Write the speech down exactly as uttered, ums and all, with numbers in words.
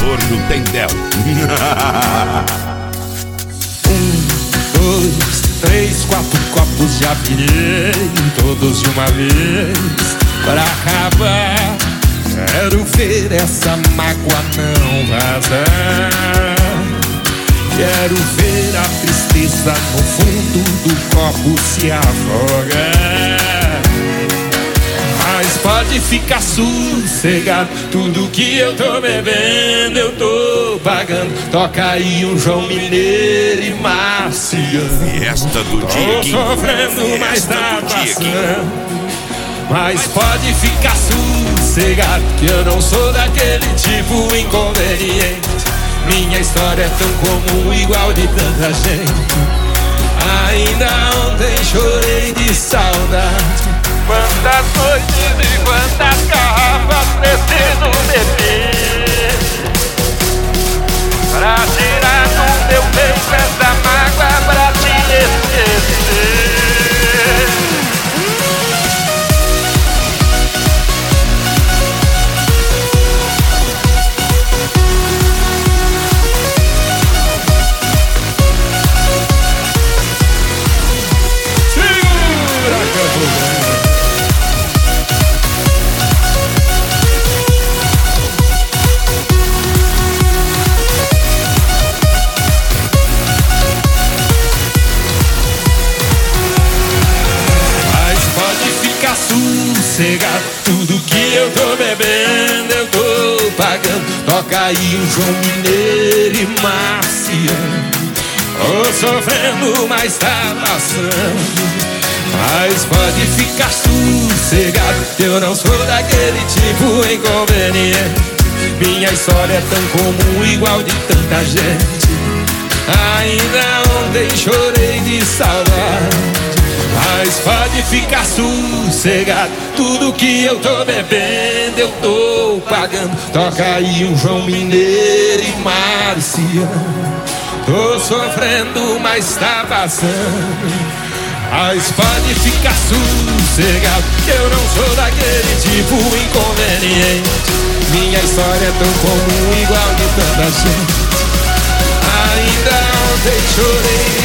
Forno Tendel. Um, dois, três, quatro copos já virei, todos de uma vez, pra acabar. Quero ver essa mágoa não vazar. Quero ver a tristeza no fundo do copo se afogar. Mas pode ficar sossegado, tudo que eu tô bebendo eu tô pagando. Toca aí um João Mineiro e Marciano. Fiesta do dia, tô sofrendo, mas tá passando. Mas pode ficar sossegado, que eu não sou daquele tipo inconveniente. Minha história é tão comum, igual de tanta gente. Ainda ontem chorei de saudade. Quantas noites e quantas garrafas preciso beber pra tirar do meu peito essa mágoa, pra te esquecer. Sossegado, tudo que eu tô bebendo eu tô pagando. Toca aí um João Mineiro e Marciano. Tô sofrendo, mas tá passando. Mas pode ficar sossegado, eu não sou daquele tipo inconveniente. Minha história é tão comum, igual de tanta gente. Ainda ontem chorei de saudade. Mas pode ficar sossegado, tudo que eu tô bebendo eu tô pagando. Toca aí um João Mineiro e Marciano. Tô sofrendo, mas tá passando. Mas pode ficar sossegado, eu não sou daquele tipo inconveniente. Minha história é tão comum, igual de tanta gente. Ainda ontem chorei